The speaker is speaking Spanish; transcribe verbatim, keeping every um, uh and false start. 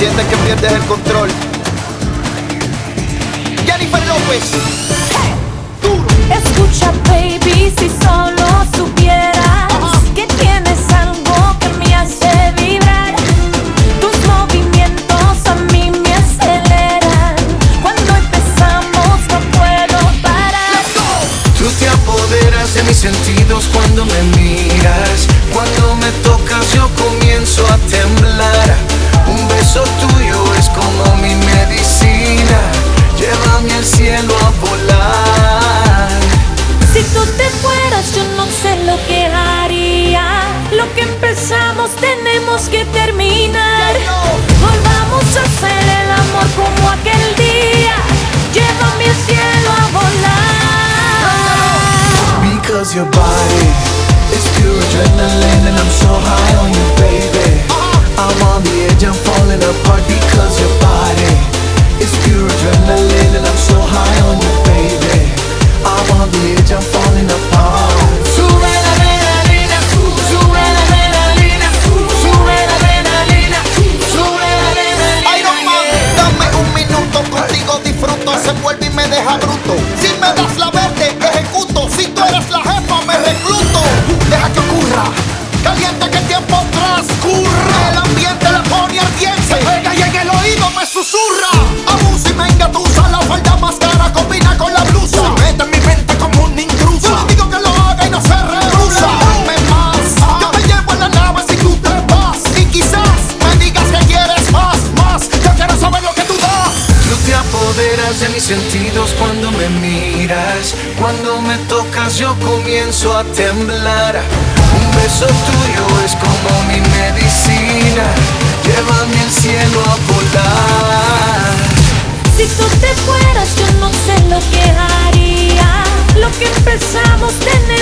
sientes que pierdes el control. Jennifer López. Hey, duro. Escucha, baby, si solo supieras uh-huh. que tienes algo que me hace vibrar. Tus movimientos a mí me aceleran. Cuando empezamos no puedo parar. Let's go. Tú te apoderas de mis sentidos cuando me miras. Cuando me tocas yo comienzo a temblar. Un beso tuyo es como mi medicina. Llévame al cielo a volar. Si tú te fueras yo no sé lo que haría. Lo que empezamos tenemos que terminar. Volvamos a hacer el amor como aquel día. Llévame al cielo a volar. Because your body is pure adrenaline and I'm so high on you, baby. I'm on the edge, I'm falling apart because your body is pure adrenaline and I'm so high on you, baby. I'm on the edge, I'm falling apart. Sube la adrenalina, sube la adrenalina, sube la adrenalina, sube la adrenalina. Iron Man, dame un minuto, contigo disfruto, se vuelve y me deja bruto. Si me das la verde, ejecuto. Si tú eres la jefa, me recluto. Deja que ocurra, caliente que el tiempo transcurra. El ambiente le pone ardiente, se pega y en el oído me susurra. Abusa y me engatusa, la falda más cara combina con la blusa. Se mete en mi mente como un intruso. Yo digo que lo haga y no se rehúsa. Dame más, yo te llevo en la nave si tú te vas. Y quizás me digas que quieres más, más. Yo quiero saber lo que tú das. Tú te apoderas de mis sentidos cuando me miras. Cuando me tocas yo comienzo a temblar. Un beso tuyo es como mi medicina. Llévame al cielo a volar. Si tú te fueras yo no sé lo que haría. Lo que empezamos tenemos